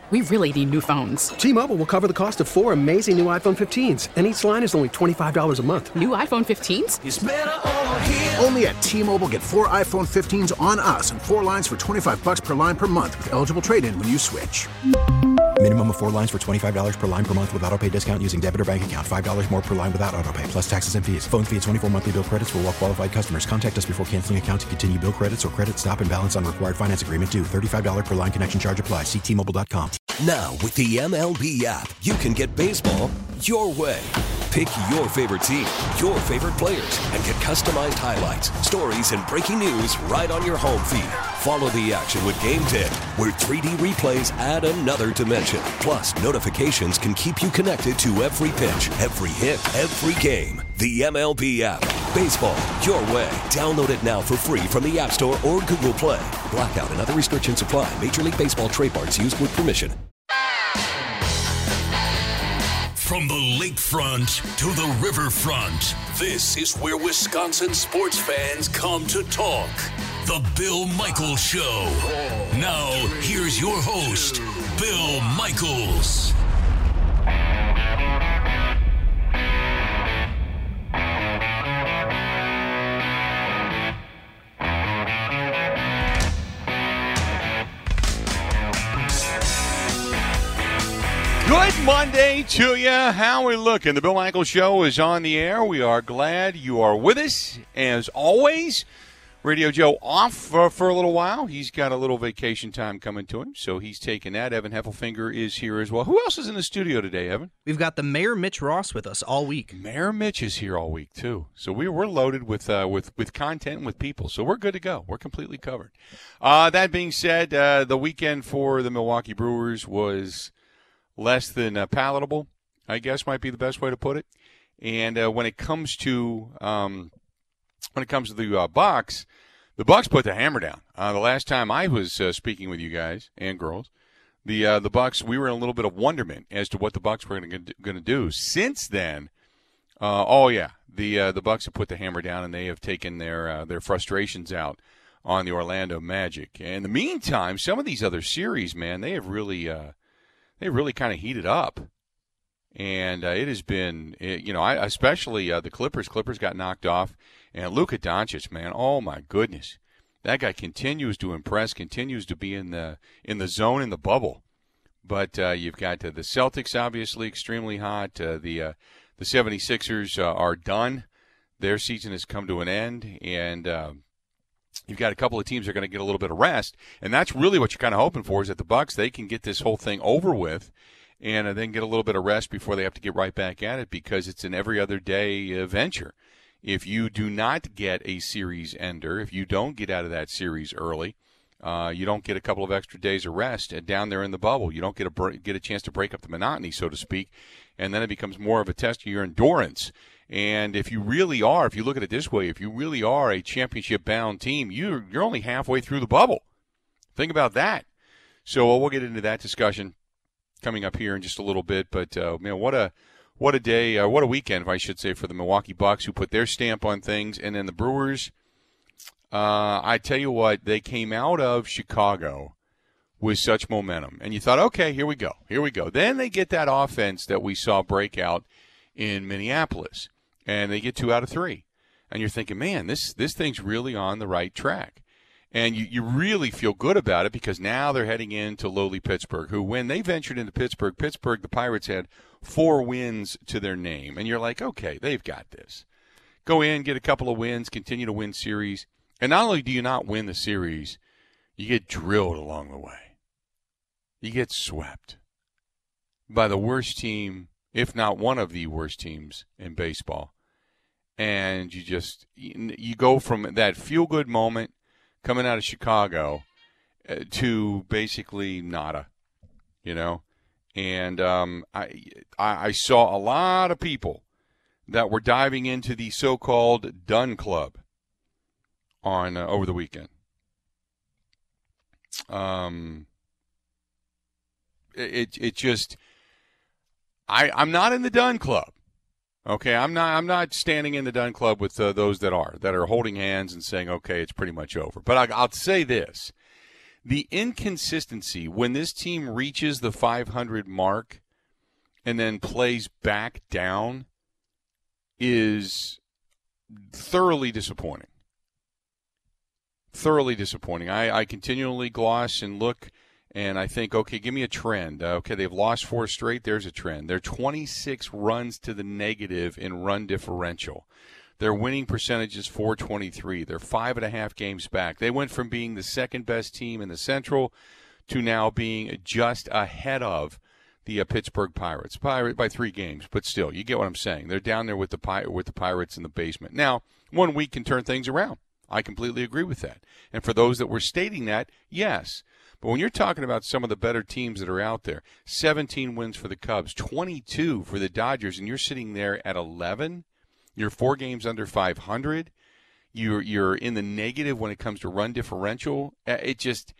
We really need new phones. T-Mobile will cover the cost of 4 amazing new iPhone 15s, and each line is only $25 a month. New iPhone 15s? It's better over here. Only at T-Mobile, get 4 iPhone 15s on us and 4 lines for $25 per line per month with eligible trade-in when you switch. Minimum of 4 lines for $25 per line per month with autopay discount using debit or bank account. $5 more per line without autopay, plus taxes and fees. Phone fee at 24 monthly bill credits for well-qualified customers. Contact us before canceling account to continue bill credits or credit stop and balance on required finance agreement due. $35 per line connection charge applies. See T-Mobile.com. Now, with the MLB app, you can get baseball your way. Pick your favorite team, your favorite players, and get customized highlights, stories, and breaking news right on your home feed. Follow the action with Game Day, where 3D replays add another dimension. Plus, notifications can keep you connected to every pitch, every hit, every game. The MLB app. Baseball your way. Download it now for free from the App Store or Google Play. Blackout and other restrictions apply. Major League Baseball trademarks used with permission. From the lakefront to the riverfront, this is where Wisconsin sports fans come to talk. The Bill Michaels Show. Now, here's your host, Bill Michaels. Good Monday to you. How are we looking? The Bill Michaels Show is on the air. We are glad you are with us. As always, Radio Joe off for a little while. He's got a little vacation time coming to him, so he's taking that. Evan Heffelfinger is here as well. Who else is in the studio today, Evan? We've got the Mayor Mitch Ross with us all week. Mayor Mitch is here all week, too. So we're loaded with content and with people, so we're good to go. We're completely covered. That being said, the weekend for the Milwaukee Brewers was less than palatable, I guess might be the best way to put it. And when it comes to the Bucks, the Bucks put the hammer down. The last time I was speaking with you guys and girls, the Bucks, we were in a little bit of wonderment as to what the Bucks were going to do. Since then, the Bucks have put the hammer down and they have taken their frustrations out on the Orlando Magic. And in the meantime, some of these other series, man, they have really kind of heated up. And it has been, especially the Clippers. Clippers got knocked off. And Luka Doncic, man, oh, my goodness. That guy continues to impress, continues to be in the zone, in the bubble. But you've got the Celtics, obviously, extremely hot. The 76ers are done. Their season has come to an end. And you've got a couple of teams that are going to get a little bit of rest. And that's really what you're kind of hoping for, is that the Bucks, they can get this whole thing over with and then get a little bit of rest before they have to get right back at it, because it's an every other day venture. If you do not get a series ender, if you don't get out of that series early, you don't get a couple of extra days of rest down there in the bubble. You don't get a chance to break up the monotony, so to speak, and then it becomes more of a test of your endurance. And if you really are, if you look at it this way, if you really are a championship-bound team, you're only halfway through the bubble. Think about that. So we'll get into that discussion coming up here in just a little bit. But, man, what a day, what a weekend, if I should say, for the Milwaukee Bucks, who put their stamp on things. And then the Brewers, I tell you what, they came out of Chicago with such momentum. And you thought, okay, here we go. Then they get that offense that we saw break out in Minneapolis. And they get 2 out of 3. And you're thinking, man, this thing's really on the right track. And you really feel good about it, because now they're heading into lowly Pittsburgh, who, when they ventured into Pittsburgh, the Pirates had 4 wins to their name. And you're like, okay, they've got this. Go in, get a couple of wins, continue to win series. And not only do you not win the series, you get drilled along the way. You get swept by the worst team, if not one of the worst teams in baseball. And you go from that feel-good moment coming out of Chicago to basically nada, And I saw a lot of people that were diving into the so-called Done Club on over the weekend. It just, I'm not in the Done Club. Okay, I'm not standing in the Done Club with those that are holding hands and saying, okay, it's pretty much over. But I'll say this. The inconsistency when this team reaches the 500 mark and then plays back down is thoroughly disappointing. Thoroughly disappointing. I continually gloss and look, and I think, okay, give me a trend. Okay, they've lost 4 straight. There's a trend. They're 26 runs to the negative in run differential. Their winning percentage is .423. They're 5.5 games back. They went from being the second-best team in the Central to now being just ahead of the Pittsburgh Pirates by 3 games. But still, you get what I'm saying. They're down there with the Pirates in the basement. Now, 1 week can turn things around. I completely agree with that. And for those that were stating that, yes. But when you're talking about some of the better teams that are out there, 17 wins for the Cubs, 22 for the Dodgers, and you're sitting there at 11, you're 4 games under 500, you're in the negative when it comes to run differential. It's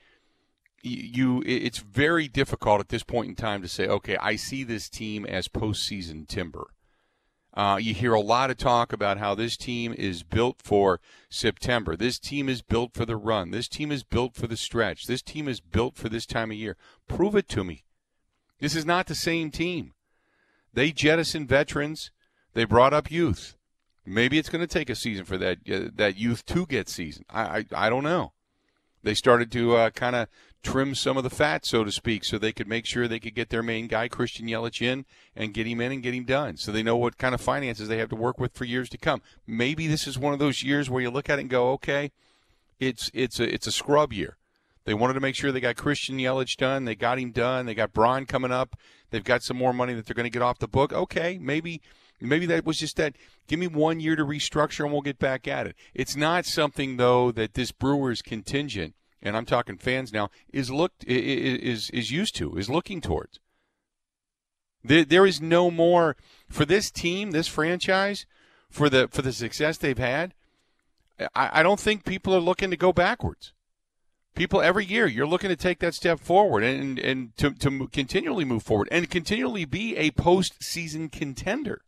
very difficult at this point in time to say, okay, I see this team as postseason timber. You hear a lot of talk about how this team is built for September. This team is built for the run. This team is built for the stretch. This team is built for this time of year. Prove it to me. This is not the same team. They jettisoned veterans. They brought up youth. Maybe it's going to take a season for that youth to get seasoned. I don't know. They started to kind of trim some of the fat, so to speak, so they could make sure they could get their main guy, Christian Yelich, in and get him done, so they know what kind of finances they have to work with for years to come. Maybe this is one of those years where you look at it and go, okay, it's a scrub year. They wanted to make sure they got Christian Yelich done. They got him done. They got Braun coming up. They've got some more money that they're going to get off the book. Okay, maybe that was just that. Give me 1 year to restructure and we'll get back at it. It's not something, though, that this Brewers contingent, and I'm talking fans now, is used to, is looking towards. There is no more for this team, this franchise, for the success they've had. I don't think people are looking to go backwards. People every year, you're looking to take that step forward and to continually move forward and continually be a postseason contender.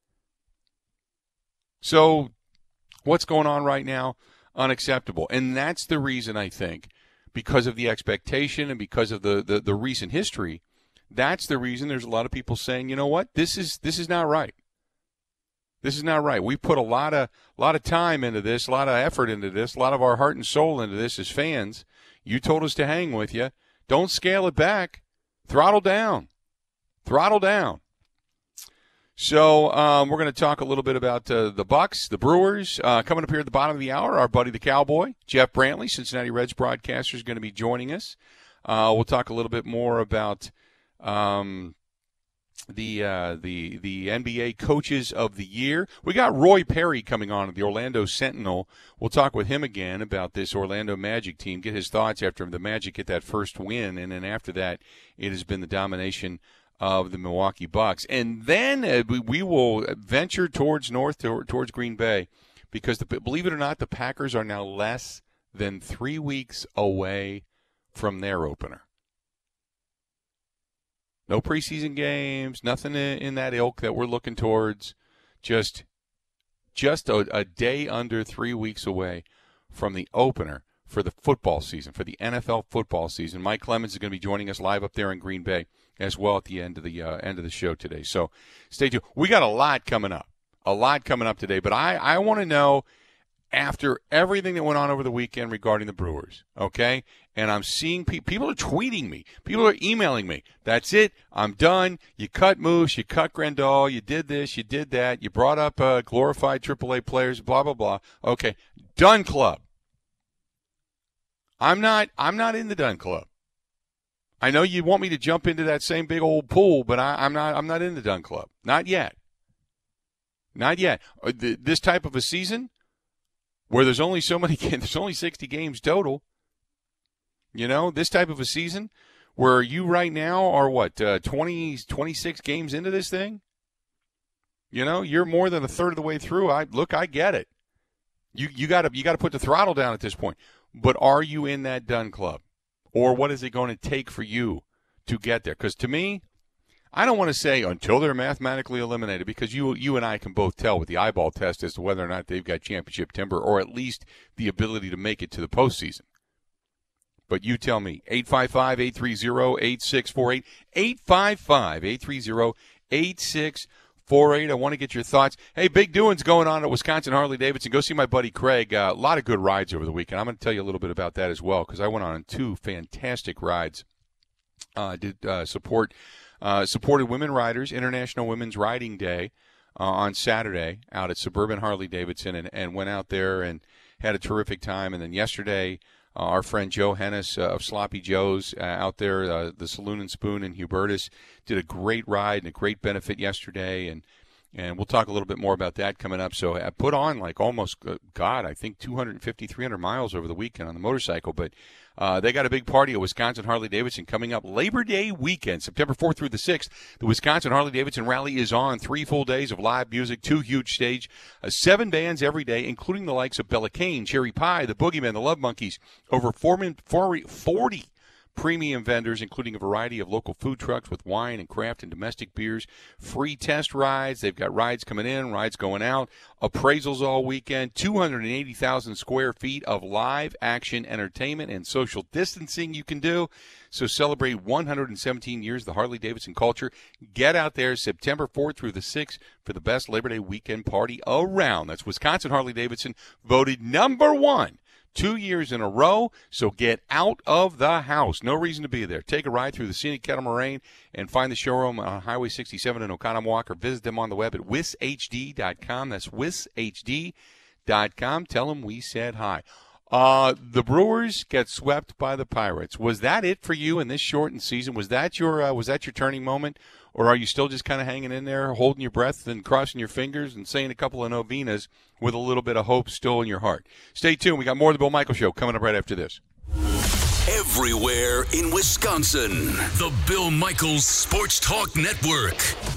So what's going on right now? Unacceptable. And that's the reason, I think, because of the expectation and because of the recent history, that's the reason there's a lot of people saying, you know what, this is not right. This is not right. We put a lot of time into this, a lot of effort into this, a lot of our heart and soul into this as fans. You told us to hang with you. Don't scale it back. Throttle down. Throttle down. So we're going to talk a little bit about the Bucks, the Brewers. Coming up here at the bottom of the hour, our buddy the Cowboy, Jeff Brantley, Cincinnati Reds broadcaster, is going to be joining us. We'll talk a little bit more about the NBA Coaches of the Year. We got Roy Perry coming on at the Orlando Sentinel. We'll talk with him again about this Orlando Magic team, get his thoughts after the Magic get that first win, and then after that, it has been the domination of the Milwaukee Bucks. And then we will venture towards Green Bay, because believe it or not, the Packers are now less than 3 weeks away from their opener. No preseason games, nothing in that ilk that we're looking towards. Just a day under 3 weeks away from the opener for the football season, for the NFL football season. Mike Clemens is going to be joining us live up there in Green Bay as well at the end of the show today. So stay tuned. We got a lot coming up today. But I want to know, after everything that went on over the weekend regarding the Brewers, okay? And I'm seeing people are tweeting me. People are emailing me. That's it. I'm done. You cut Moose. You cut Grandal. You did this. You did that. You brought up glorified AAA players, blah, blah, blah. Okay. Done club. I'm not in the done club. I know you want me to jump into that same big old pool, but I'm not in the done club. Not yet. Not yet. This type of a season where there's only so many games, there's only 60 games total. You know, this type of a season where you right now are 26 games into this thing? You know, you're more than a third of the way through. I get it. You got to put the throttle down at this point. But are you in that done club? Or what is it going to take for you to get there? Because to me, I don't want to say until they're mathematically eliminated, because you and I can both tell with the eyeball test as to whether or not they've got championship timber or at least the ability to make it to the postseason. But you tell me. 855-830-8648. 855-830-8648. I want to get your thoughts. Hey, big doings going on at Wisconsin Harley-Davidson. Go see my buddy Craig. A lot of good rides over the weekend. I'm going to tell you a little bit about that as well because I went on 2 fantastic rides. Supported women riders, International Women's Riding Day on Saturday out at Suburban Harley-Davidson and went out there and had a terrific time. And then yesterday, our friend Joe Hennis of Sloppy Joe's out there, the Saloon and Spoon in Hubertus, did a great ride and a great benefit yesterday. And we'll talk a little bit more about that coming up. So I put on like almost, I think 250, 300 miles over the weekend on the motorcycle. But they got a big party at Wisconsin Harley-Davidson coming up Labor Day weekend, September 4th through the 6th. The Wisconsin Harley-Davidson Rally is on. 3 full days of live music, 2 huge stage, 7 bands every day, including the likes of Bella Kane, Cherry Pie, the Boogeymen, the Love Monkeys, over 40 premium vendors, including a variety of local food trucks with wine and craft and domestic beers, free test rides. They've got rides coming in, rides going out, appraisals all weekend, 280,000 square feet of live action entertainment and social distancing you can do. So celebrate 117 years of the Harley-Davidson culture. Get out there September 4th through the 6th for the best Labor Day weekend party around. That's Wisconsin Harley-Davidson, voted number 1 2 years in a row, so get out of the house. No reason to be there. Take a ride through the scenic Kettle Moraine and find the showroom on Highway 67 in Oconomowoc, or visit them on the web at wishd.com. That's wishd.com. Tell them we said hi. The Brewers get swept by the Pirates. Was that it for you in this shortened season? Was that your turning moment? Or are you still just kind of hanging in there, holding your breath and crossing your fingers and saying a couple of novenas with a little bit of hope still in your heart? Stay tuned. We got more of the Bill Michaels Show coming up right after this. Everywhere in Wisconsin, the Bill Michaels Sports Talk Network.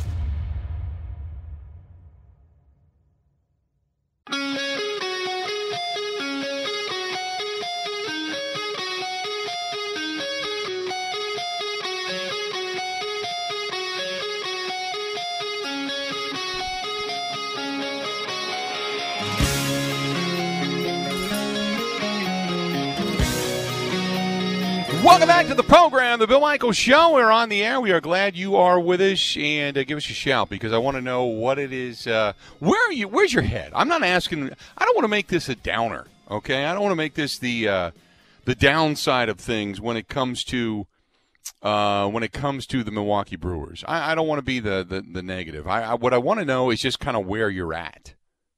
Welcome back to the program, the Bill Michaels Show. We're on the air. We are glad you are with us, and give us a shout because I want to know what it is. Where are you? Where's your head? I'm not asking. I don't want to make this a downer. Okay, I don't want to make this the downside of things when it comes to the Milwaukee Brewers. I don't want to be the negative. What I want to know is just kind of where you're at.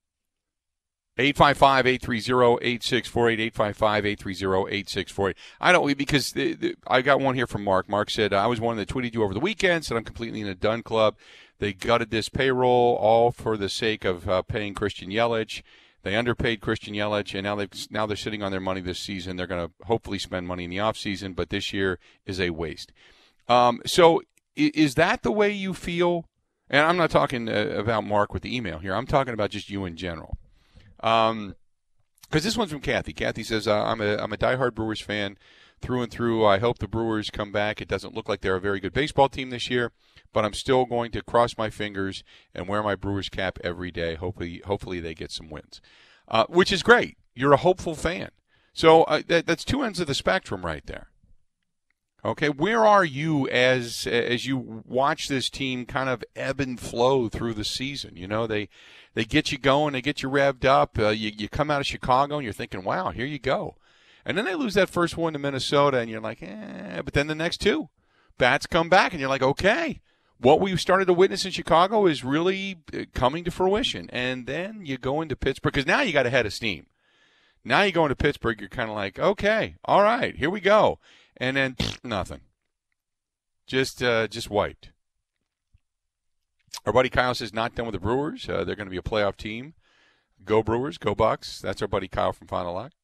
855-830-8648, 855-830-8648. I don't, because I got one here from Mark. Mark said, I was one that tweeted you over the weekend, said I'm completely in a done club. They gutted this payroll all for the sake of paying Christian Yelich. They underpaid Christian Yelich, and now they're sitting on their money this season. They're going to hopefully spend money in the offseason, but this year is a waste. So is that the way you feel? And I'm not talking about Mark with the email here. I'm talking about just you in general. Because this one's from Kathy. Kathy says, I'm a diehard Brewers fan through and through. I hope the Brewers come back. It doesn't look like they're a very good baseball team this year, but I'm still going to cross my fingers and wear my Brewers cap every day. Hopefully they get some wins, which is great. You're a hopeful fan. So that's two ends of the spectrum right there. Okay, where are you as you watch this team kind of ebb and flow through the season? You know, they get you going, they get you revved up. You come out of Chicago and you're thinking, wow, here you go. And then they lose that first one to Minnesota and you're like, but then the next two bats come back and you're like, okay, what we started to witness in Chicago is really coming to fruition. And then you go into Pittsburgh because now you got a head of steam. Now you go into Pittsburgh, you're kind of like, okay, all right, here we go. And then nothing. Just wiped. Our buddy Kyle says not done with the Brewers. They're going to be a playoff team. Go Brewers, go Bucks. That's our buddy Kyle from Final Lock.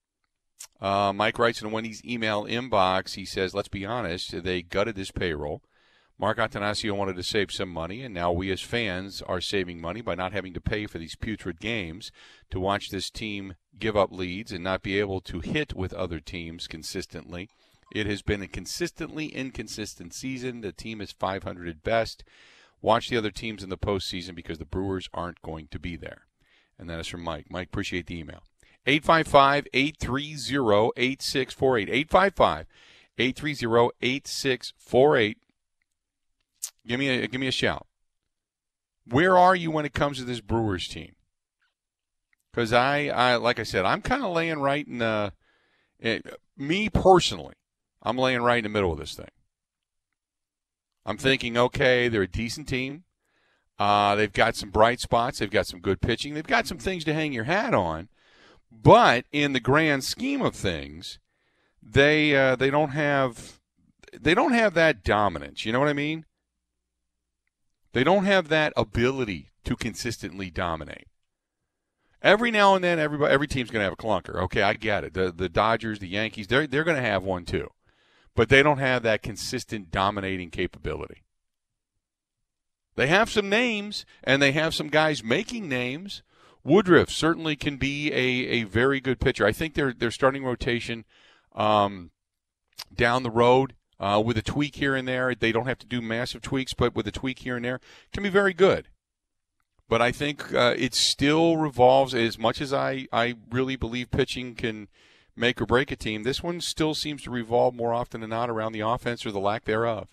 Mike writes in Wendy's email inbox, he says, let's be honest, they gutted this payroll. Mark Attanasio wanted to save some money, and now we as fans are saving money by not having to pay for these putrid games to watch this team give up leads and not be able to hit with other teams consistently. It has been a consistently inconsistent season. The team is 500 at best. Watch the other teams in the postseason because the Brewers aren't going to be there. And that is from Mike. Mike, appreciate the email. 855-830-8648. 855-830-8648. Give me a shout. Where are you when it comes to this Brewers team? Because I like I said, I'm kind of laying right in me personally, I'm laying right in the middle of this thing. I'm thinking, okay, they're a decent team. They've got some bright spots. They've got some good pitching. They've got some things to hang your hat on. But in the grand scheme of things, they don't have that dominance. You know what I mean? They don't have that ability to consistently dominate. Every now and then, every team's going to have a clunker. Okay, I get it. The Dodgers, the Yankees, they're going to have one too. But they don't have that consistent dominating capability. They have some names, and they have some guys making names. Woodruff certainly can be a very good pitcher. I think their starting rotation down the road with a tweak here and there, they don't have to do massive tweaks, but with a tweak here and there, can be very good. But I think it still revolves, as much as I really believe pitching can make or break a team, this one still seems to revolve more often than not around the offense or the lack thereof.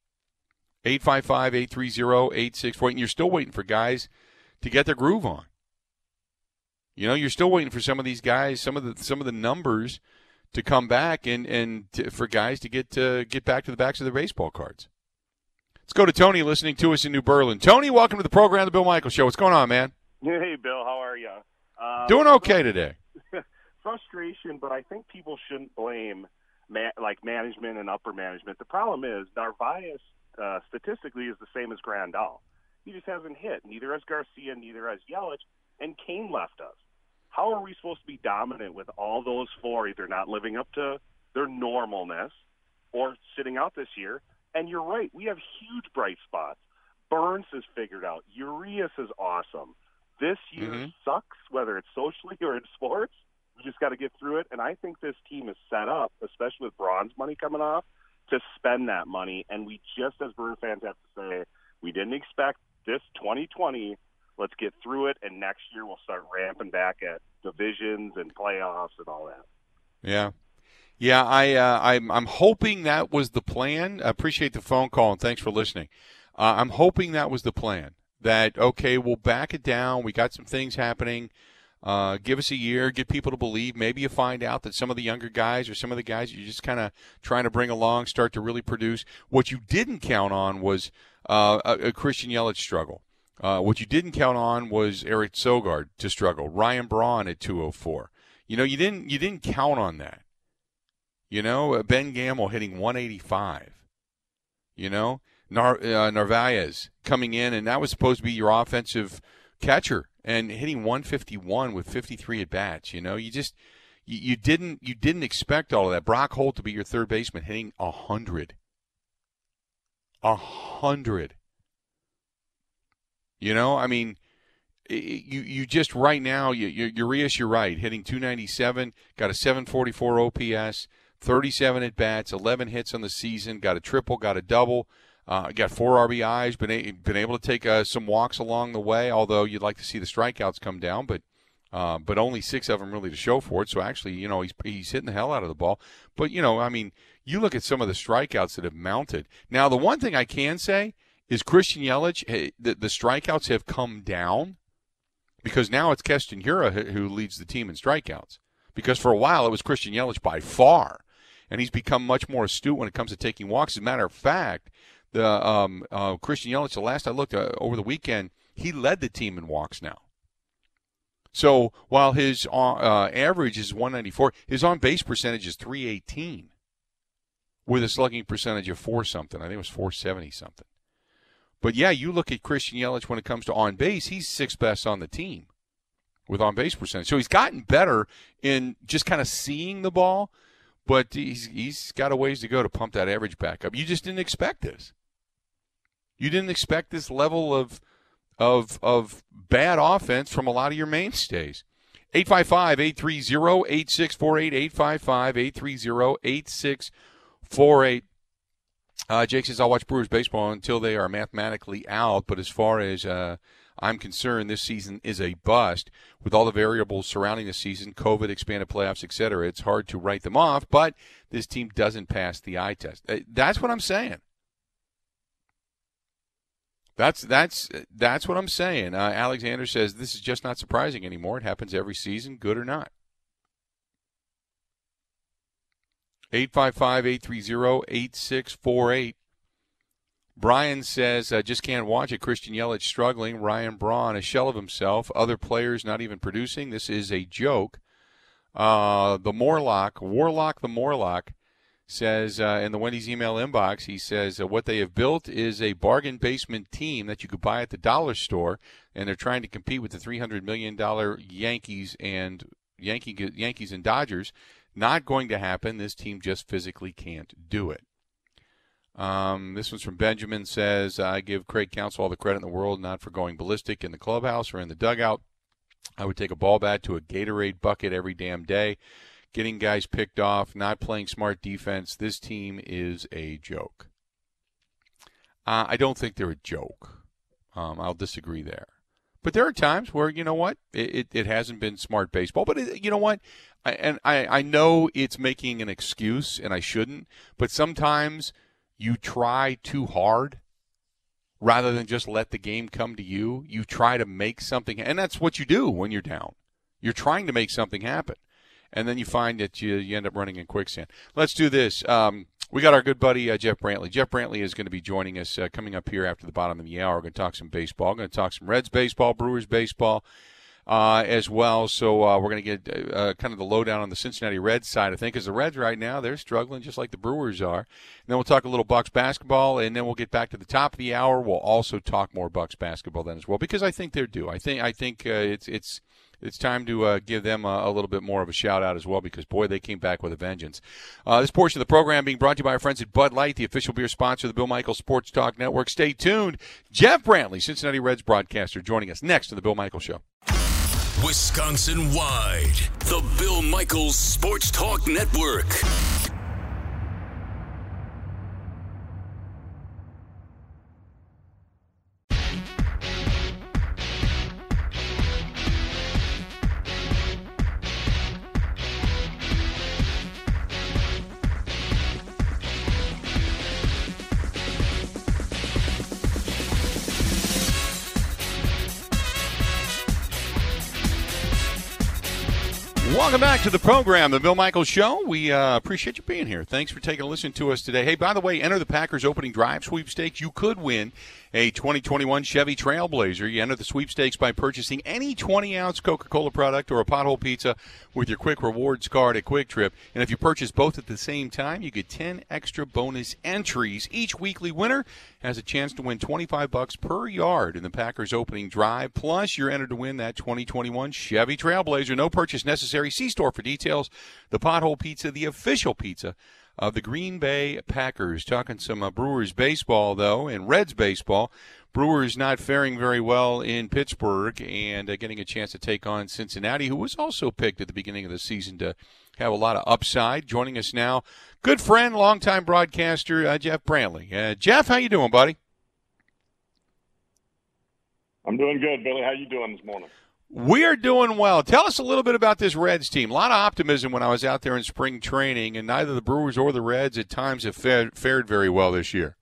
855-830-8648, and you're still waiting for guys to get their groove on. You know, you're still waiting for some of these guys, some of the numbers to come back, and for guys to get back to the backs of their baseball cards. Let's go to Tony listening to us in New Berlin. Tony, welcome to the program, The Bill Michaels Show. What's going on, man? Hey, Bill. How are you? Doing okay today. Frustration, but I think people shouldn't blame management and upper management. The problem is Narvaez statistically is the same as Grandal. He just hasn't hit. Neither has Garcia, neither has Yelich, and Kane left us. How are we supposed to be dominant with all those four either not living up to their normalness or sitting out this year? And you're right, we have huge bright spots. Burns is figured out. Urias is awesome. This year sucks, whether it's socially or in sports. We just got to get through it. And I think this team is set up, especially with Braun's money coming off, to spend that money. And we just, as Brewer fans, have to say, we didn't expect this 2020. Let's get through it, and next year we'll start ramping back at divisions and playoffs and all that. Yeah, I'm hoping that was the plan. I appreciate the phone call, and thanks for listening. I'm hoping that was the plan, that, okay, we'll back it down. We got some things happening. Give us a year, get people to believe. Maybe you find out that some of the younger guys or some of the guys you're just kind of trying to bring along start to really produce. What you didn't count on was a Christian Yelich struggle. What you didn't count on was Eric Sogard to struggle. Ryan Braun at 204. You know, you didn't count on that. You know, Ben Gamel hitting 185. You know, Narvaez coming in, and that was supposed to be your offensive catcher, and hitting 151 with 53 at bats. You know, you didn't expect all of that. Brock Holt to be your third baseman, hitting 100. 100. You know, I mean, you just right now, Urias, you're right, hitting 297, got a 744 OPS, 37 at bats, 11 hits on the season, got a triple, got a double, got 4 RBIs, been able to take some walks along the way. Although you'd like to see the strikeouts come down, but only 6 of them really to show for it. So actually, you know, he's hitting the hell out of the ball. But you know, I mean, you look at some of the strikeouts that have mounted. Now, the one thing I can say is Christian Yelich, the strikeouts have come down, because now it's Keston Hiura who leads the team in strikeouts. Because for a while it was Christian Yelich by far, and he's become much more astute when it comes to taking walks. As a matter of fact, the Christian Yelich, the last I looked over the weekend, he led the team in walks now. So while his average is 194, his on-base percentage is 318, with a slugging percentage of 4-something. I think it was 470-something. But, yeah, you look at Christian Yelich when it comes to on-base, he's 6th best on the team with on-base percentage. So he's gotten better in just kind of seeing the ball, but he's got a ways to go to pump that average back up. You just didn't expect this. You didn't expect this level of bad offense from a lot of your mainstays. 855-830-8648, 855-830-8648. Jake says, I'll watch Brewers baseball until they are mathematically out, but as far as I'm concerned this season is a bust. With all the variables surrounding the season, COVID, expanded playoffs, etc., it's hard to write them off, but this team doesn't pass the eye test. That's what I'm saying. That's what I'm saying. Alexander says this is just not surprising anymore. It happens every season, good or not. 855-830-8648. Brian says, just can't watch it. Christian Yelich struggling. Ryan Braun, a shell of himself. Other players not even producing. This is a joke. The Warlock the Morlock, says in the Wendy's email inbox, he says, what they have built is a bargain basement team that you could buy at the dollar store, and they're trying to compete with the $300 million Yankees and Dodgers. Not going to happen. This team just physically can't do it. This one's from Benjamin, says, I give Craig Counsell all the credit in the world, not for going ballistic in the clubhouse or in the dugout. I would take a ball bat to a Gatorade bucket every damn day. Getting guys picked off, not playing smart defense. This team is a joke. I don't think they're a joke. I'll disagree there. But there are times where, you know what, it hasn't been smart baseball. But you know what, I know it's making an excuse, and I shouldn't. But sometimes you try too hard rather than just let the game come to you. You try to make something, and that's what you do when you're down. You're trying to make something happen. And then you find that you end up running in quicksand. Let's do this. We got our good buddy Jeff Brantley. Jeff Brantley is going to be joining us coming up here after the bottom of the hour. We're going to talk some baseball. We're going to talk some Reds baseball, Brewers baseball as well. So we're going to get kind of the lowdown on the Cincinnati Reds side, I think, because the Reds right now, they're struggling just like the Brewers are. And then we'll talk a little Bucks basketball, and then we'll get back to the top of the hour. We'll also talk more Bucks basketball then as well, because I think they're due. I think it's time to give them a little bit more of a shout-out as well, because, boy, they came back with a vengeance. This portion of the program being brought to you by our friends at Bud Light, the official beer sponsor of the Bill Michaels Sports Talk Network. Stay tuned. Jeff Brantley, Cincinnati Reds broadcaster, joining us next to the Bill Michaels Show. Wisconsin-wide, the Bill Michaels Sports Talk Network. Welcome back to the program, the Bill Michaels Show. We appreciate you being here. Thanks for taking a listen to us today. Hey, by the way, enter the Packers opening drive sweepstakes. You could win a 2021 Chevy Trailblazer. You enter the sweepstakes by purchasing any 20-ounce Coca-Cola product or a Pothole Pizza with your Quick Rewards card at Quick Trip. And if you purchase both at the same time, you get 10 extra bonus entries. Each weekly winner has a chance to win $25 per yard in the Packers opening drive. Plus, you're entered to win that 2021 Chevy Trailblazer. No purchase necessary. See store for details. The Pothole Pizza, the official pizza of the Green Bay Packers. Talking some Brewers baseball, though, and Reds baseball. Brewers not faring very well in Pittsburgh and getting a chance to take on Cincinnati, who was also picked at the beginning of the season to have a lot of upside. Joining us now, good friend, longtime broadcaster, Jeff Brantley. Jeff, how you doing, buddy? I'm doing good, Billy. How you doing this morning? We're doing well. Tell us a little bit about this Reds team. A lot of optimism when I was out there in spring training, and neither the Brewers or the Reds at times have fared very well this year.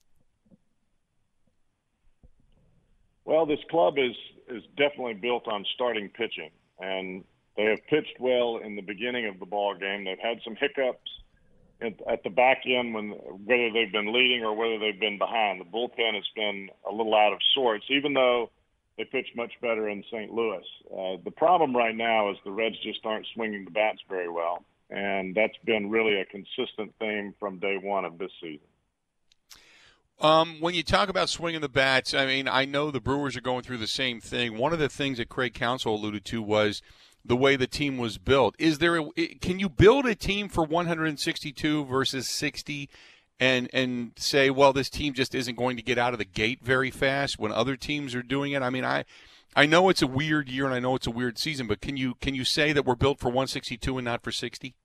Well, this club is definitely built on starting pitching, and they have pitched well in the beginning of the ball game. They've had some hiccups at the back end, whether they've been leading or whether they've been behind. The bullpen has been a little out of sorts, even though they pitched much better in St. Louis. The problem right now is the Reds just aren't swinging the bats very well, and that's been really a consistent theme from day one of this season. When you talk about swinging the bats, I mean, I know the Brewers are going through the same thing. One of the things that Craig Counsell alluded to was the way the team was built. Can you build a team for 162 versus 60 and say, well, this team just isn't going to get out of the gate very fast when other teams are doing it? I mean, I know it's a weird year and I know it's a weird season, but can you say that we're built for 162 and not for 60?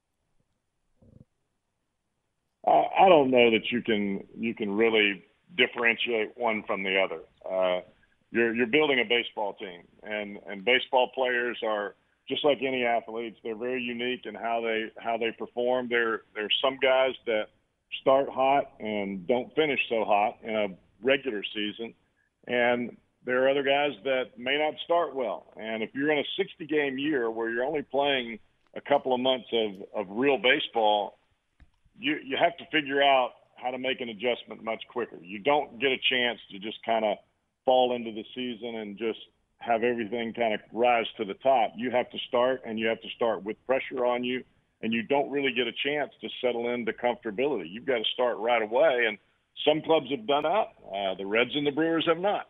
I don't know that you can really differentiate one from the other. you're building a baseball team, and baseball players are just like any athletes. They're very unique in how they perform. There's some guys that start hot and don't finish so hot in a regular season, and there are other guys that may not start well. And if you're in a 60-game year where you're only playing a couple of months of real baseball, you have to figure out how to make an adjustment much quicker. You don't get a chance to just kind of fall into the season and just have everything kind of rise to the top. You have to start, and you have to start with pressure on you, and you don't really get a chance to settle into comfortability. You've got to start right away, and some clubs have done that. The Reds and the Brewers have not.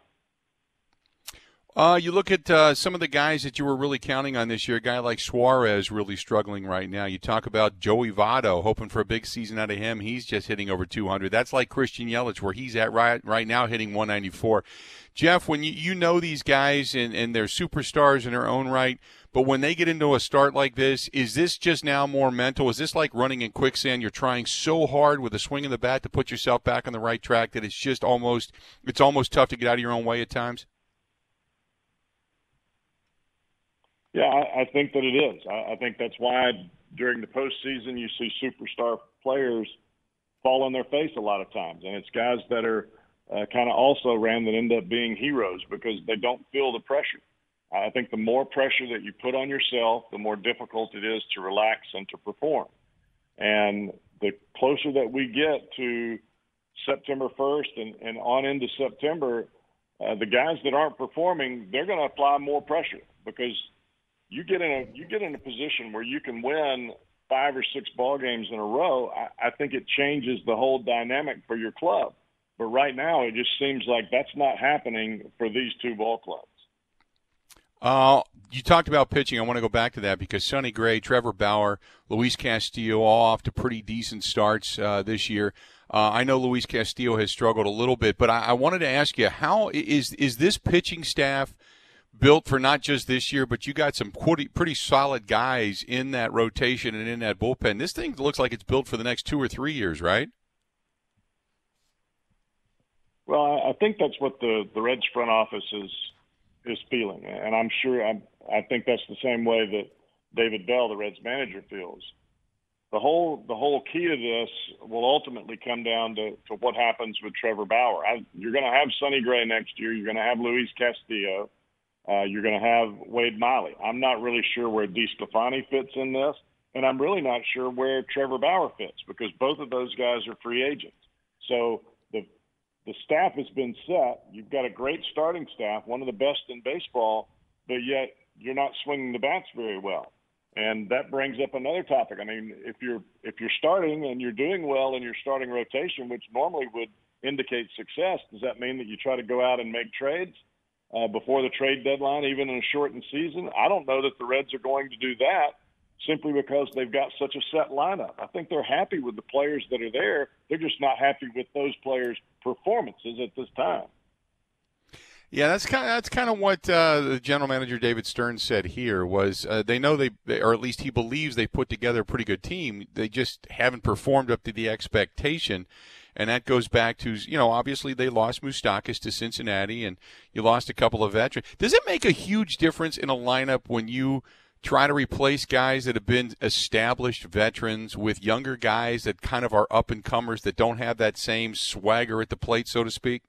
You look at some of the guys that you were really counting on this year, a guy like Suarez really struggling right now. You talk about Joey Votto, hoping for a big season out of him. He's just hitting over 200. That's like Christian Yelich, where he's at right now hitting 194. Jeff, when you know these guys and they're superstars in their own right, but when they get into a start like this, is this just now more mental? Is this like running in quicksand? You're trying so hard with a swing of the bat to put yourself back on the right track that it's almost tough to get out of your own way at times? Yeah, I think that it is. I think that's why during the postseason you see superstar players fall on their face a lot of times. And it's guys that are kind of also ran that end up being heroes because they don't feel the pressure. I think the more pressure that you put on yourself, the more difficult it is to relax and to perform. And the closer that we get to September 1st and on into September, the guys that aren't performing, they're going to apply more pressure because you get in a position where you can win 5 or 6 ball games in a row. I think it changes the whole dynamic for your club. But right now, it just seems like that's not happening for these 2 ball clubs. You talked about pitching. I want to go back to that because Sonny Gray, Trevor Bauer, Luis Castillo all off to pretty decent starts this year. I know Luis Castillo has struggled a little bit, but I wanted to ask you, how is this pitching staff built for not just this year, but you got some pretty solid guys in that rotation and in that bullpen. This thing looks like it's built for the next 2 or 3 years, right? Well, I think that's what the Reds front office is feeling, and I'm sure I think that's the same way that David Bell, the Reds manager, feels. The whole key to this will ultimately come down to what happens with Trevor Bauer. You're going to have Sonny Gray next year. You're going to have Luis Castillo. You're going to have Wade Miley. I'm not really sure where DeSclafani fits in this, and I'm really not sure where Trevor Bauer fits because both of those guys are free agents. So the staff has been set. You've got a great starting staff, one of the best in baseball, but yet you're not swinging the bats very well. And that brings up another topic. I mean, if you're starting and you're doing well in your starting rotation, which normally would indicate success, does that mean that you try to go out and make trades before the trade deadline, even in a shortened season? I don't know that the Reds are going to do that simply because they've got such a set lineup. I think they're happy with the players that are there. They're just not happy with those players' performances at this time. Yeah, that's kind of what the general manager David Stern said here was they know they or at least he believes they put together a pretty good team. They just haven't performed up to the expectation. And that goes back to, obviously they lost Moustakas to Cincinnati and you lost a couple of veterans. Does it make a huge difference in a lineup when you try to replace guys that have been established veterans with younger guys that kind of are up-and-comers that don't have that same swagger at the plate, so to speak?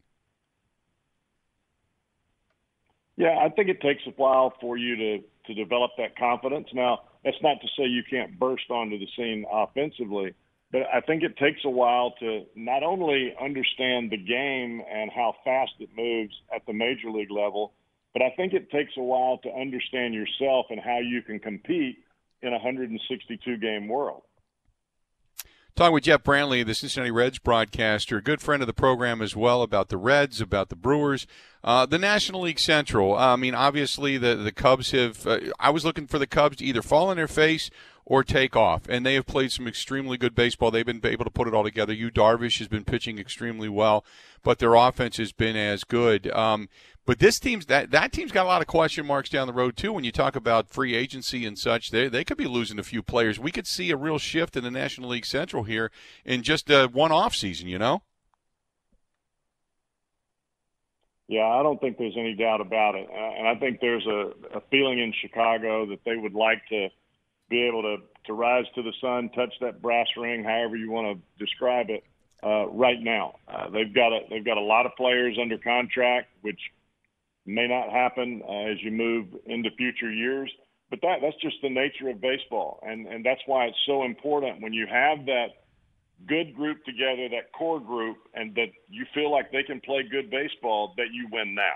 Yeah, I think it takes a while for you to develop that confidence. Now, that's not to say you can't burst onto the scene offensively, but I think it takes a while to not only understand the game and how fast it moves at the major league level, but I think it takes a while to understand yourself and how you can compete in a 162-game world. Talking with Jeff Brantley, the Cincinnati Reds broadcaster, a good friend of the program as well, about the Reds, about the Brewers. The National League Central, I mean, obviously the Cubs have I was looking for the Cubs to either fall on their face or take off, and they have played some extremely good baseball. They've been able to put it all together. Yu Darvish has been pitching extremely well, but their offense has been as good. But this team's that team's got a lot of question marks down the road, too. When you talk about free agency and such, they could be losing a few players. We could see a real shift in the National League Central here in just one off season, Yeah, I don't think there's any doubt about it. And I think there's a feeling in Chicago that they would like to be able to rise to the sun, touch that brass ring, however you want to describe it, right now. They've got a lot of players under contract, which may not happen as you move into future years. But that's just the nature of baseball. And that's why it's so important when you have that good group together, that core group, and that you feel like they can play good baseball, that you win now.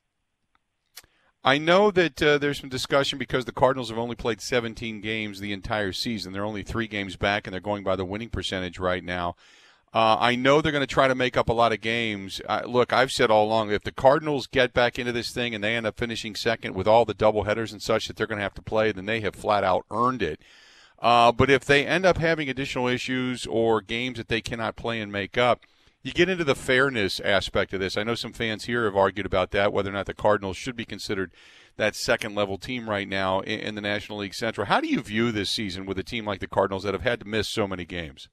I know that there's some discussion because the Cardinals have only played 17 games the entire season. They're only 3 games back, and they're going by the winning percentage right now. I know they're going to try to make up a lot of games. Look, I've said all along, if the Cardinals get back into this thing and they end up finishing second with all the doubleheaders and such that they're going to have to play, then they have flat out earned it. But if they end up having additional issues or games that they cannot play and make up, you get into the fairness aspect of this. I know some fans here have argued about that, whether or not the Cardinals should be considered that second-level team right now in the National League Central. How do you view this season with a team like the Cardinals that have had to miss so many games?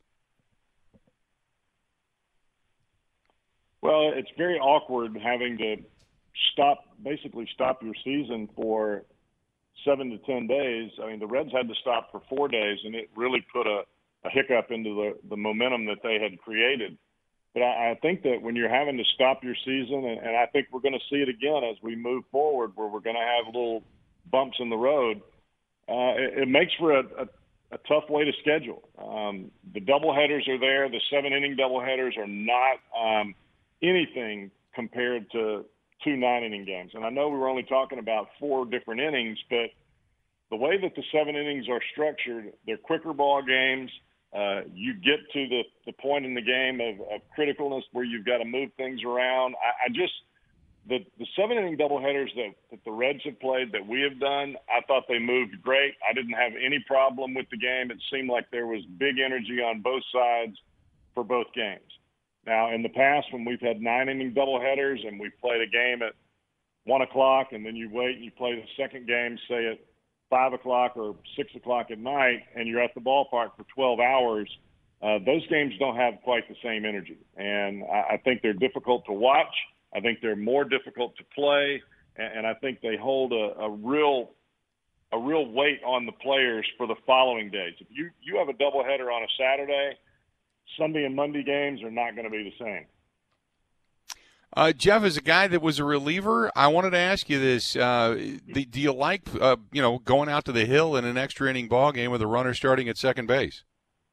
Well, it's very awkward having to stop your season for 7 to 10 days. I mean, the Reds had to stop for 4 days, and it really put a hiccup into the momentum that they had created. But I think that when you're having to stop your season, and I think we're going to see it again as we move forward, where we're going to have little bumps in the road, it makes for a tough way to schedule. The doubleheaders are there. The 7-inning doubleheaders are not anything compared to 2 9-inning games. And I know we were only talking about 4 different innings, but the way that the 7 innings are structured, they're quicker ball games. You get to the point in the game of criticalness where you've got to move things around. The 7-inning doubleheaders that the Reds have played, that we have done, I thought they moved great. I didn't have any problem with the game. It seemed like there was big energy on both sides for both games. Now, in the past, when we've had 9-inning doubleheaders and we've played a game at 1 o'clock and then you wait and you play the second game, say at 5 o'clock or 6 o'clock at night, and you're at the ballpark for 12 hours, those games don't have quite the same energy. And I think they're difficult to watch. I think they're more difficult to play. And I think they hold a real weight on the players for the following days. If you have a doubleheader on a Saturday, Sunday and Monday games are not going to be the same. Jeff, as a guy that was a reliever, I wanted to ask you this: do you like, going out to the hill in an extra inning ball game with a runner starting at second base?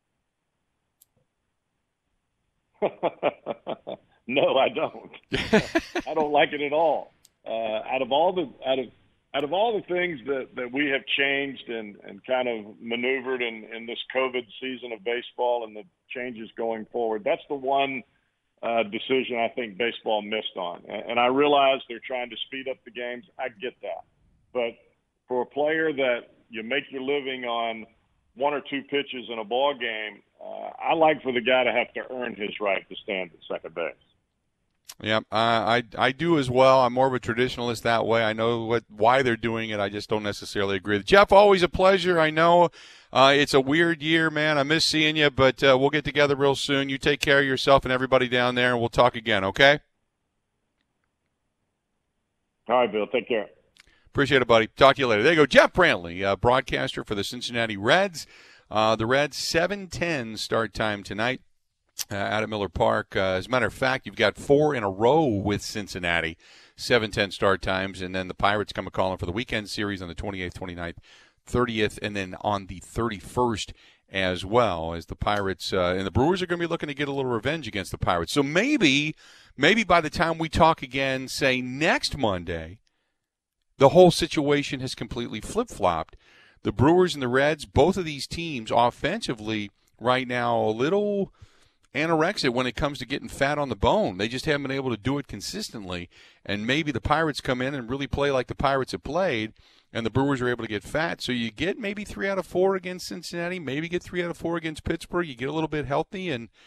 No, I don't. I don't like it at all. Out of all the things that we have changed and kind of maneuvered in this COVID season of baseball and the changes going forward, that's the one decision I think baseball missed on. And I realize they're trying to speed up the games. I get that. But for a player that you make your living on 1 or 2 pitches in a ball game, I like for the guy to have to earn his right to stand at second base. Yeah, I do as well. I'm more of a traditionalist that way. I know why they're doing it. I just don't necessarily agree. Jeff, always a pleasure. I know it's a weird year, man. I miss seeing you, but we'll get together real soon. You take care of yourself and everybody down there, and we'll talk again, okay? All right, Bill. Take care. Appreciate it, buddy. Talk to you later. There you go. Jeff Brantley, broadcaster for the Cincinnati Reds. The Reds, 7:10 start time tonight. Out at Miller Park. As a matter of fact, you've got 4 in a row with Cincinnati, 7:10 start times, and then the Pirates come a-calling for the weekend series on the 28th, 29th, 30th, and then on the 31st as well, as the Pirates and the Brewers are going to be looking to get a little revenge against the Pirates. So maybe by the time we talk again, say next Monday, the whole situation has completely flip-flopped. The Brewers and the Reds, both of these teams offensively right now a little anorexic when it comes to getting fat on the bone. They just haven't been able to do it consistently. And maybe the Pirates come in and really play like the Pirates have played, and the Brewers are able to get fat. So you get maybe 3 out of 4 against Cincinnati, maybe get 3 out of 4 against Pittsburgh. You get a little bit healthy, and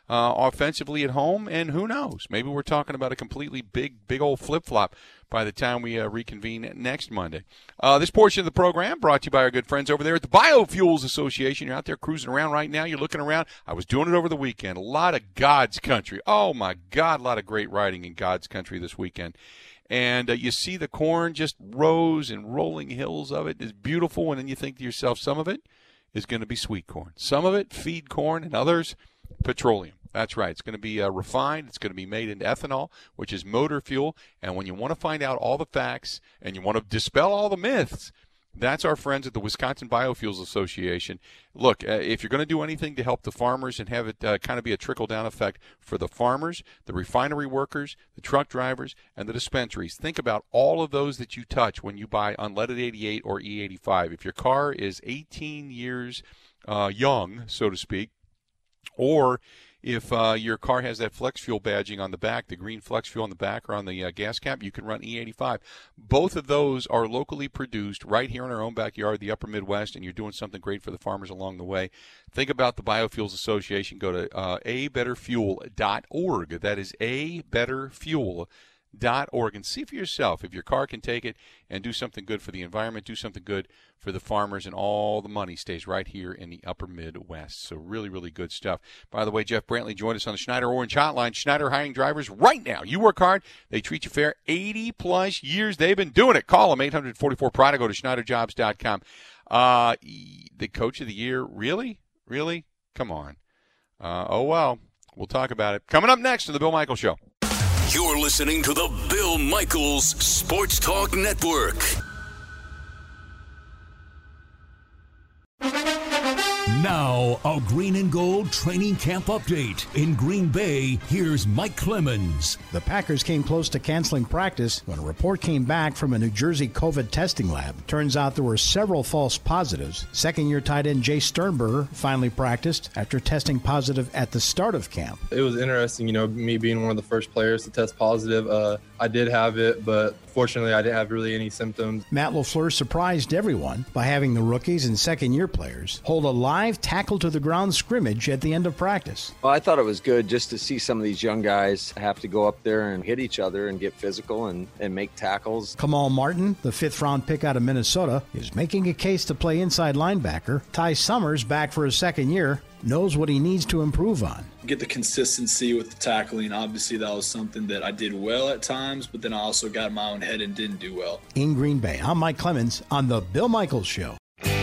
offensively at home, and who knows? Maybe we're talking about a completely big old flip-flop by the time we reconvene next Monday. This portion of the program brought to you by our good friends over there at the Biofuels Association. You're out there cruising around right now. You're looking around. I was doing it over the weekend. A lot of God's country. Oh, my God, a lot of great riding in God's country this weekend. And you see the corn, just rows and rolling hills of it is beautiful, and then you think to yourself, some of it is going to be sweet corn. Some of it feed corn, and others petroleum. That's right. It's going to be refined. It's going to be made into ethanol, which is motor fuel. And when you want to find out all the facts and you want to dispel all the myths, that's our friends at the Wisconsin Biofuels Association. Look, if you're going to do anything to help the farmers and have it kind of be a trickle-down effect for the farmers, the refinery workers, the truck drivers, and the dispensaries, think about all of those that you touch when you buy unleaded 88 or E85. If your car is 18 years young, so to speak, or if your car has that flex fuel badging on the back, the green flex fuel on the back or on the gas cap, you can run E85. Both of those are locally produced right here in our own backyard, the upper Midwest, and you're doing something great for the farmers along the way. Think about the Biofuels Association. Go to abetterfuel.org. That is abetterfuel.org, and see for yourself if your car can take it and do something good for the environment, do something good for the farmers, and all the money stays right here in the upper Midwest. So really, really good stuff. By the way, Jeff Brantley joined us on the Schneider Orange Hotline. Schneider hiring drivers right now. You work hard, they treat you fair. 80-plus years they've been doing it. Call them, 844-PRIDE. Go to schneiderjobs.com. The coach of the year, really? Really? Come on. Oh, well, we'll talk about it. Coming up next on The Bill Michaels Show. You're listening to the Bill Michaels Sports Talk Network. Now, a Green and Gold training camp update. In Green Bay, here's Mike Clemens. The Packers came close to canceling practice when a report came back from a New Jersey COVID testing lab. Turns out there were several false positives. Second-year tight end Jay Sternberger finally practiced after testing positive at the start of camp. It was interesting, me being one of the first players to test positive. I did have it, but fortunately I didn't have really any symptoms. Matt LaFleur surprised everyone by having the rookies and second-year players hold a live tackle-to-the-ground scrimmage at the end of practice. Well, I thought it was good just to see some of these young guys have to go up there and hit each other and get physical and make tackles. Kamal Martin, the fifth-round pick out of Minnesota, is making a case to play inside linebacker. Ty Summers, back for his second year, knows what he needs to improve on. Get the consistency with the tackling. Obviously, that was something that I did well at times, but then I also got in my own head and didn't do well. In Green Bay, I'm Mike Clemens on The Bill Michaels Show.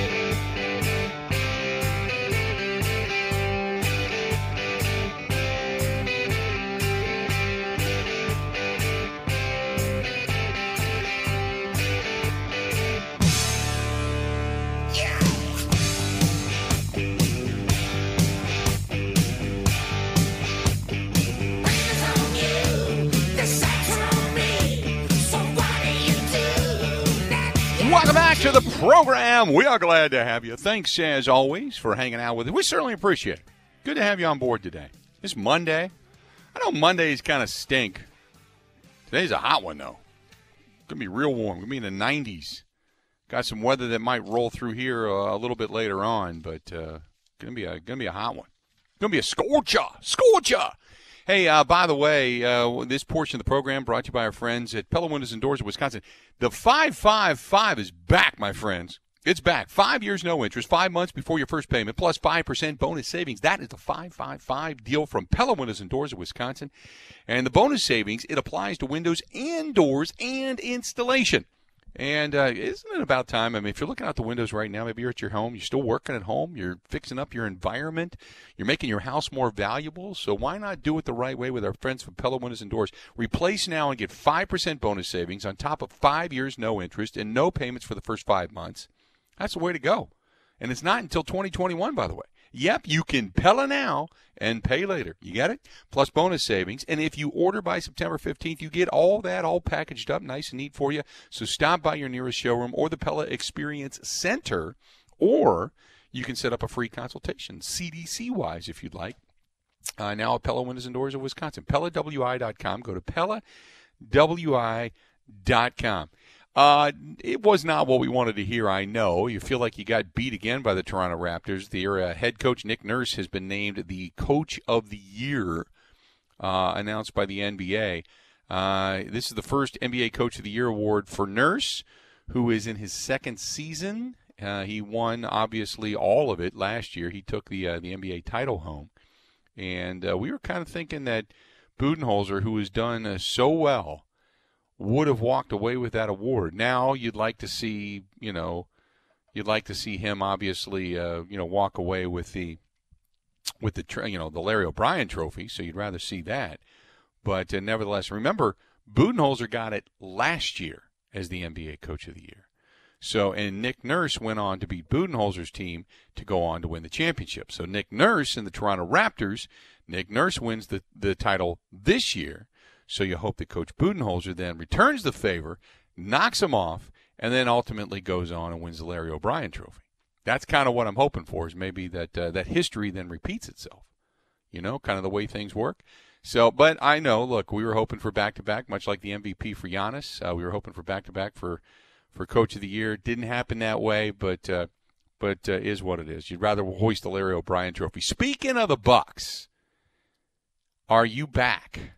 Welcome back to the program. We are glad to have you. Thanks, as always, for hanging out with us. We certainly appreciate it. Good to have you on board today. It's Monday. I know Mondays kind of stink. Today's a hot one, though. It's going to be real warm. It's going to be in the 90s. Got some weather that might roll through here a little bit later on, but going to be a hot one. It's going to be a scorcher. Hey, by the way, this portion of the program brought to you by our friends at Pella Windows and Doors of Wisconsin. The 555 is back, my friends. It's back. 5 years, no interest, 5 months before your first payment, plus 5% bonus savings. That is the 555 deal from Pella Windows and Doors of Wisconsin. And the bonus savings, it applies to windows and doors and installation. And isn't it about time? I mean, if you're looking out the windows right now, maybe you're at your home, you're still working at home, you're fixing up your environment, you're making your house more valuable, so why not do it the right way with our friends from Pella Windows and Doors? Replace now and get 5% bonus savings on top of 5 years, no interest, and no payments for the first 5 months. That's the way to go. And it's not until 2021, by the way. Yep, you can Pella now and pay later. You get it? Plus bonus savings. And if you order by September 15th, you get all that all packaged up nice and neat for you. So stop by your nearest showroom or the Pella Experience Center, or you can set up a free consultation, CDC-wise, if you'd like. Now at Pella Windows and Doors of Wisconsin. PellaWI.com. Go to PellaWI.com. It was not what we wanted to hear, I know. You feel like you got beat again by the Toronto Raptors. Their head coach, Nick Nurse, has been named the Coach of the Year, announced by the NBA. This is the first NBA Coach of the Year award for Nurse, who is in his second season. He won, obviously, all of it last year. He took the NBA title home. And we were kind of thinking that Budenholzer, who has done so well, would have walked away with that award. Now you'd like to see, him obviously, walk away with the Larry O'Brien trophy. So you'd rather see that. But nevertheless, remember, Budenholzer got it last year as the NBA Coach of the Year. So, and Nick Nurse went on to beat Budenholzer's team to go on to win the championship. So Nick Nurse and the Toronto Raptors, Nick Nurse wins the title this year. So you hope that Coach Budenholzer then returns the favor, knocks him off, and then ultimately goes on and wins the Larry O'Brien trophy. That's kind of what I'm hoping for, is maybe that history then repeats itself. Kind of the way things work. So, but I know, look, we were hoping for back-to-back, much like the MVP for Giannis. We were hoping for back-to-back for Coach of the Year. It didn't happen that way, but is what it is. You'd rather hoist the Larry O'Brien trophy. Speaking of the Bucks, are you back?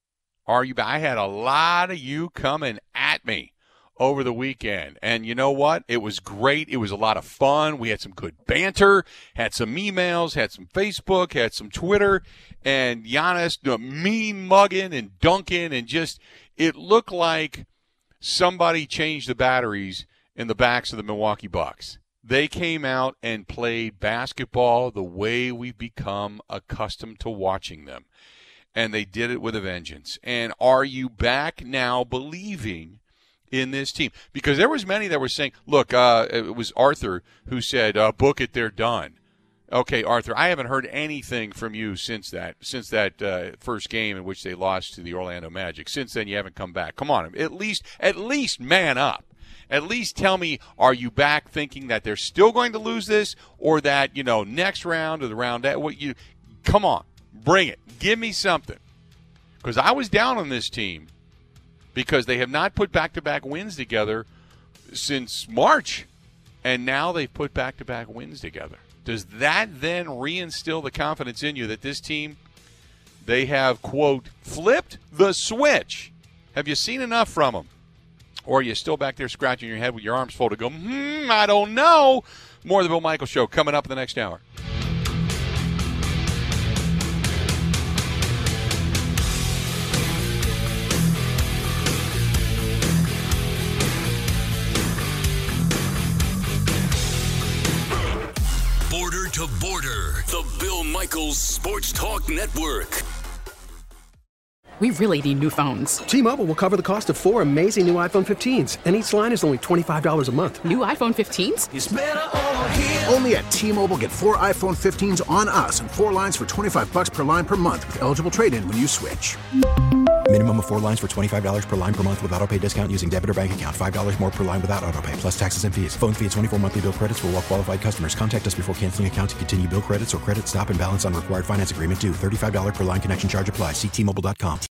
I had a lot of you coming at me over the weekend, and you know what? It was great. It was a lot of fun. We had some good banter, had some emails, had some Facebook, had some Twitter, and Giannis mean mugging and dunking, and just it looked like somebody changed the batteries in the backs of the Milwaukee Bucks. They came out and played basketball the way we've become accustomed to watching them. And they did it with a vengeance. And are you back now believing in this team? Because there was many that were saying, look, it was Arthur who said, book it, they're done. Okay, Arthur, I haven't heard anything from you since that first game in which they lost to the Orlando Magic. Since then, you haven't come back. Come on, at least man up. At least tell me, are you back thinking that they're still going to lose this, or that next round or the round that come on, bring it, give me something, because I was down on this team because they have not put back-to-back wins together since March, and now they've put back-to-back wins together. Does that then reinstill the confidence in you that this team, they have, quote, flipped the switch? Have you seen enough from them? Or are you still back there scratching your head with your arms folded, go, I don't know? More of the Bill Michaels Show coming up in the next hour. Border to Border, the Bill Michaels Sports Talk Network. We really need new phones. T-Mobile will cover the cost of 4 amazing new iPhone 15s, and each line is only $25 a month. New iPhone 15s? It's better over here. Only at T-Mobile, get 4 iPhone 15s on us and 4 lines for $25 per line per month with eligible trade-in when you switch. Minimum of 4 lines for $25 per line per month with auto-pay discount using debit or bank account. $5 more per line without auto-pay, plus taxes and fees. Phone fee at 24 monthly bill credits for well-qualified customers. Contact us before canceling account to continue bill credits or credit stop and balance on required finance agreement due. $35 per line connection charge applies. See T-Mobile.com.